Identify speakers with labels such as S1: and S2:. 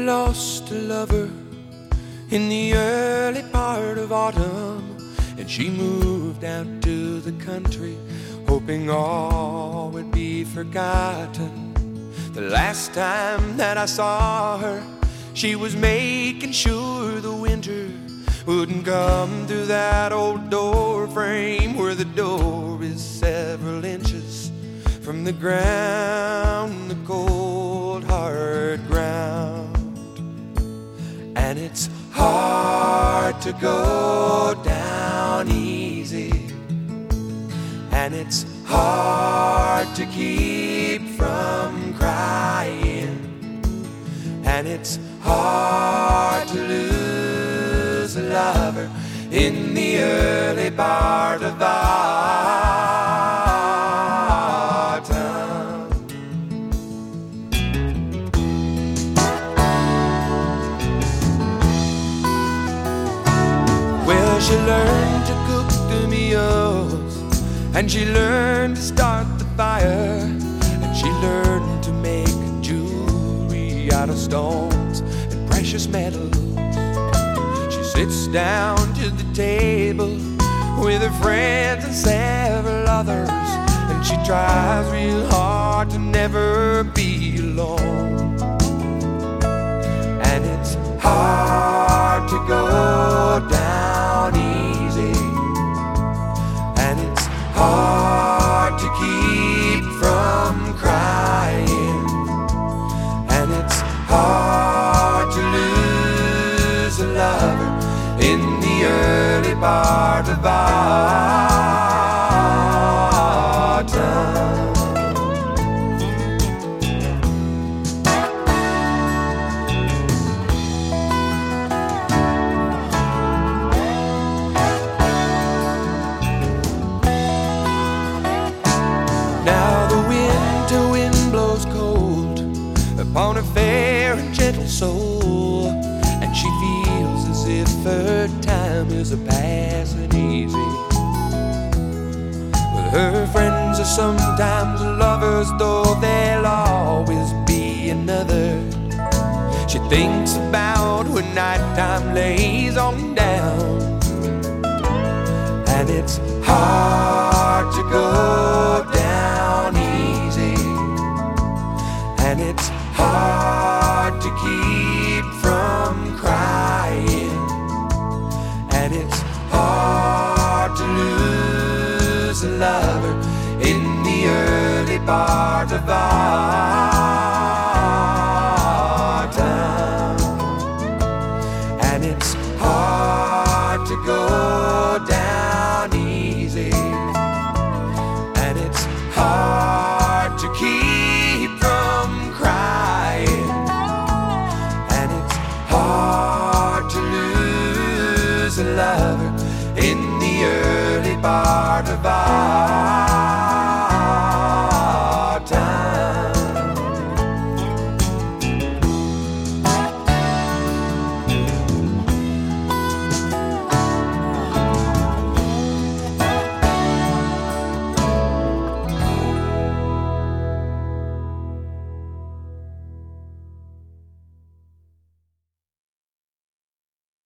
S1: lost a lover in the early part of autumn, and she moved out to the country, hoping all would be forgotten. The last time that I saw her, she was making sure the winter wouldn't come through that old door frame, where the door is several inches from the ground, the cold hard ground. And it's hard to go down easy, and it's hard to keep from crying, and it's hard to lose a lover in the early part of autumn. Well, she learned to cook the meals, and she learned to start the fire, and she learned to make jewelry out of stones and precious metals. She sits down to the table with her friends and several others, and she tries real hard to never be alone. And it's hard to go down easy, and it's hard to keep from crying, and it's hard to lose a lover in the early part of autumn. Now the winter wind blows cold upon her fair and gentle soul, and she feels as if her time is a-passing easy. Well, her friends are sometimes lovers, though there'll always be another. She thinks about when nighttime lays on down, and it's hard to go down easy, and it's hard to keep from crying, and it's hard to lose a lover in the early part of autumn.